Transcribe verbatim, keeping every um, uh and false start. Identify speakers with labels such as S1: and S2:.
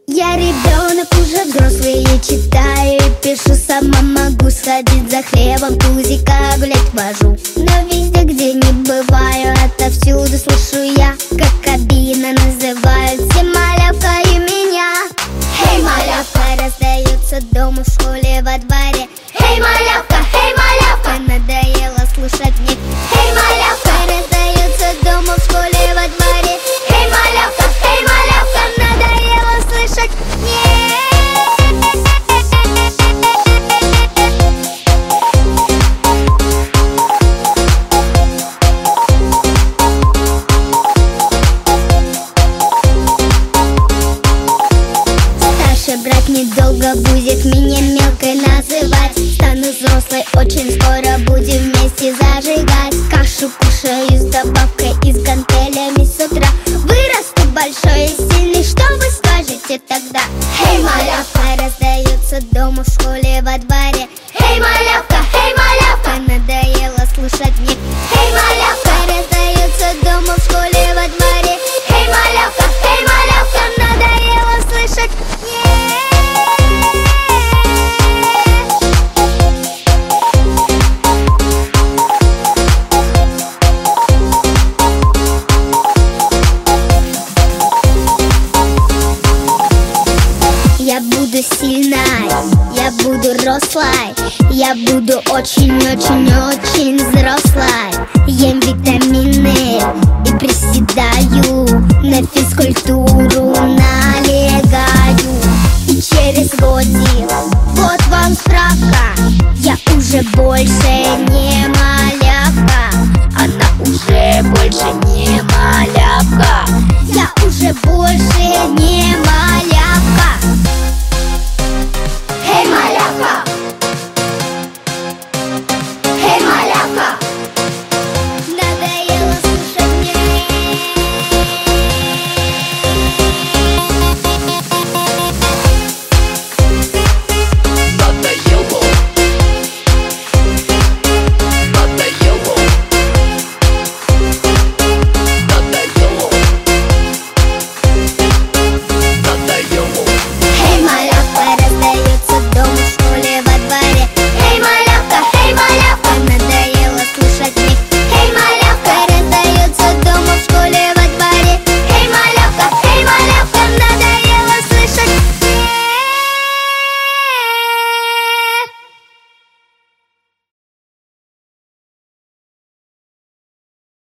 S1: Я ребенок, уже взрослый, я читаю и пишу. Сама могу сходить за хлебом, тузика гулять вожу. Но везде, где не бываю, отовсюду слышу я, как обидно называют все малявкой меня. Эй, малявка, раздается дома, в школе, во дворе. Эй, малявка, эй, малявка, надоело слушать мне. Эй, малявка, раздается дома, в школе, во дворе. Эй, малявка, эй, малявка, надоело слышать мне. Брат недолго будет меня мелкой называть. Стану взрослой, очень скоро будем вместе зажигать. Кашу кушаю с добавкой и с гантелями с утра. Вырасту большой и сильный, что вы скажете тогда? Эй, малявка, раздается дома, в школе, во дворе. Эй, малявка, эй, малявка, надоело слушать мне. Эй, малявка, раздается дома, в школе, во дворе. Эй, малявка, эй, малявка, надоело слышать мне. Я буду сильной, я буду рослой, я буду очень-очень-очень взрослой. Ем витамины и приседаю, на физкультуру налегаю. И через годик, вот вам справка, я уже больше не